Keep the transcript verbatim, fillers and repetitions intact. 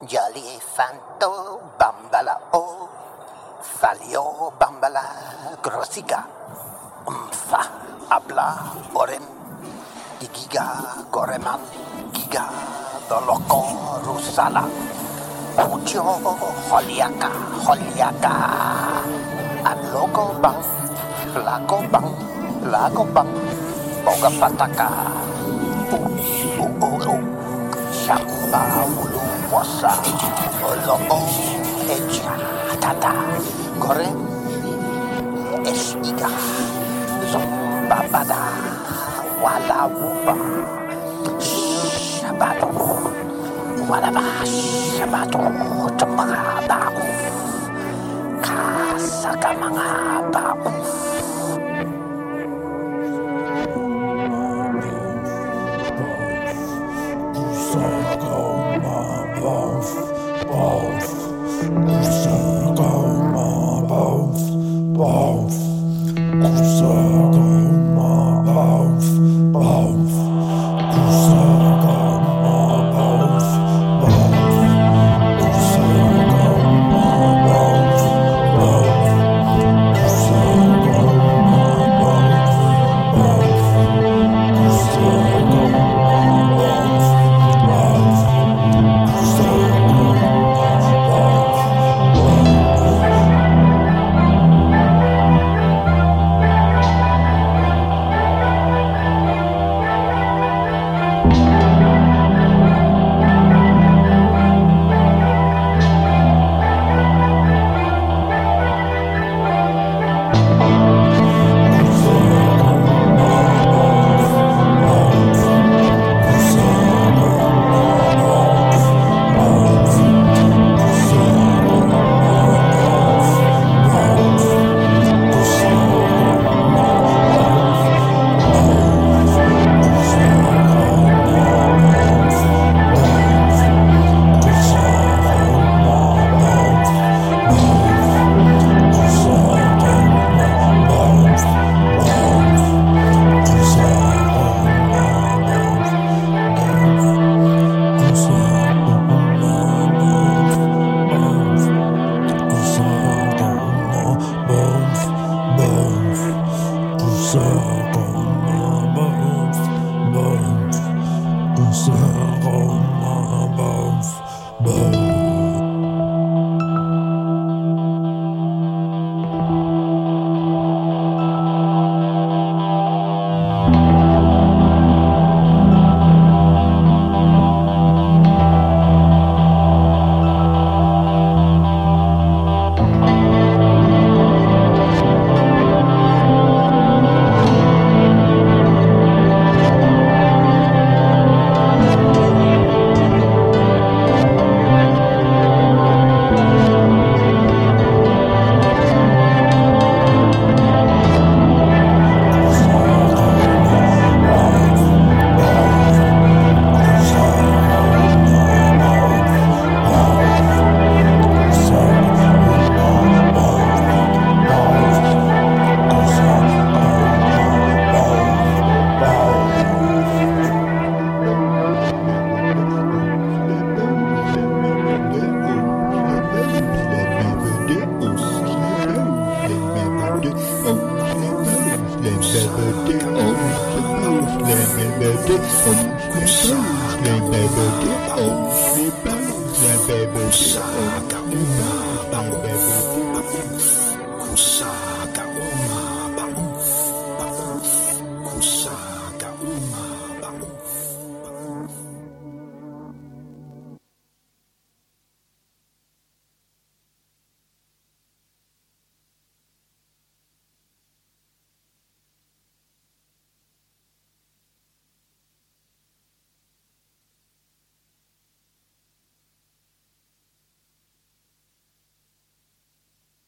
Jalifanto bambala o falio bambala grosiga umfa abla orem digiga goreman giga doloko rusala kujo holiaka holiaka aloko bang lako bang lako bang boga pataka u u u u shamba ulu wasa olo o eja tata gorem eshiga zomba bada wala wuba shabatu wala ba shabatu tembaga bau kasaka mga bau Kusaka uma